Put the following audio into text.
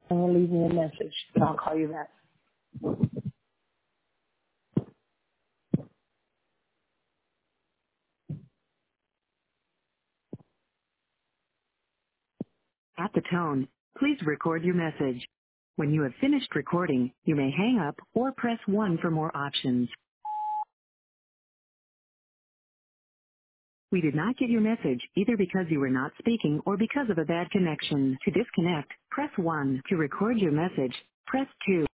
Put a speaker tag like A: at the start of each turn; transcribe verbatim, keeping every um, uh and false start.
A: and leave me a message, and I'll call you back.
B: At the tone, please record your message. When you have finished recording, you may hang up or press one for more options. We did not get your message either because you were not speaking or because of a bad connection. To disconnect, press one. To record your message, press two.